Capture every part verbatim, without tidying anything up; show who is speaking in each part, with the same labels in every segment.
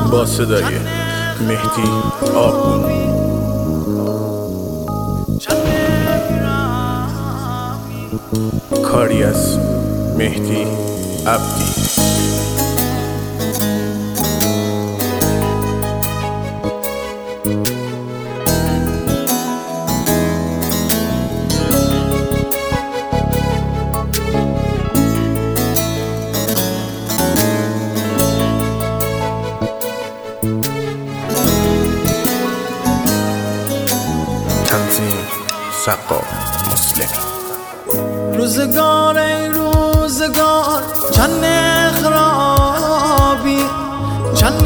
Speaker 1: با صدای مهدی آبگون. کاری از مهدی عبدی. تنظیم سقا مسلمی.
Speaker 2: روزگار ای روزگار چند خرابی، چند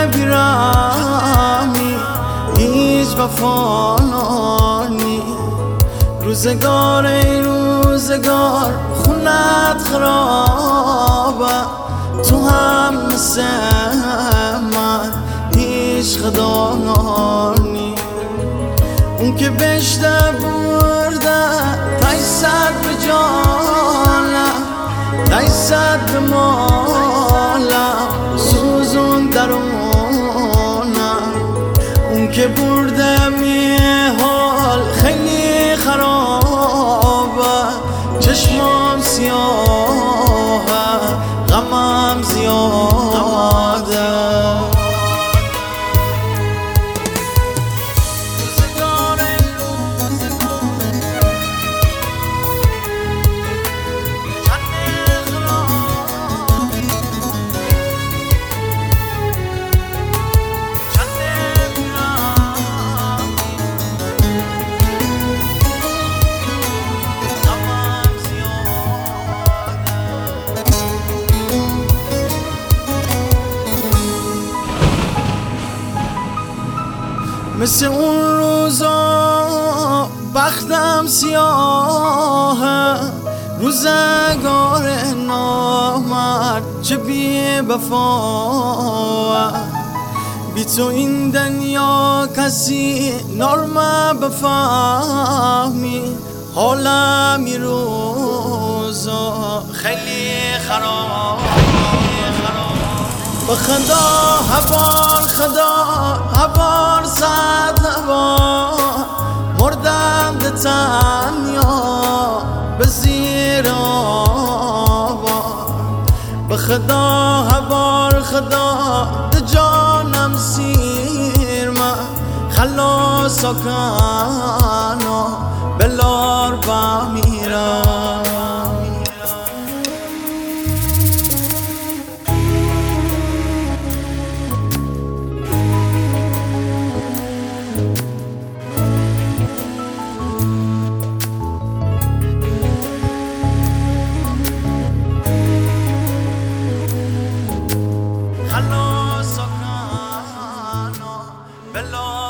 Speaker 2: بیرامی، هیچ وفا نی. روزگار ای روزگار خونت خرابه، تو هم مثل من هیچ خدا نی. اون که بشته برده تایصد به جانم، تایصد به مالم، سوزون درونم. اون که برده می حال خیلی خرابه، چشمام سیاهه، غمم زیاده. مثل اون روزا بختم سیاهه، روزگار نامرد چه بی وفا. بی تو این دنیا کسی نرمه بفهمی، حالم این روزا خیلی خراب. به خدا هبار، خدا هبار، صد هبار مردم ده تنیا به زیر آبار. به خدا هبار، خدا ده جانم سیر من خلاصا کنو بلار بمیرم. خلاصا کنو بلار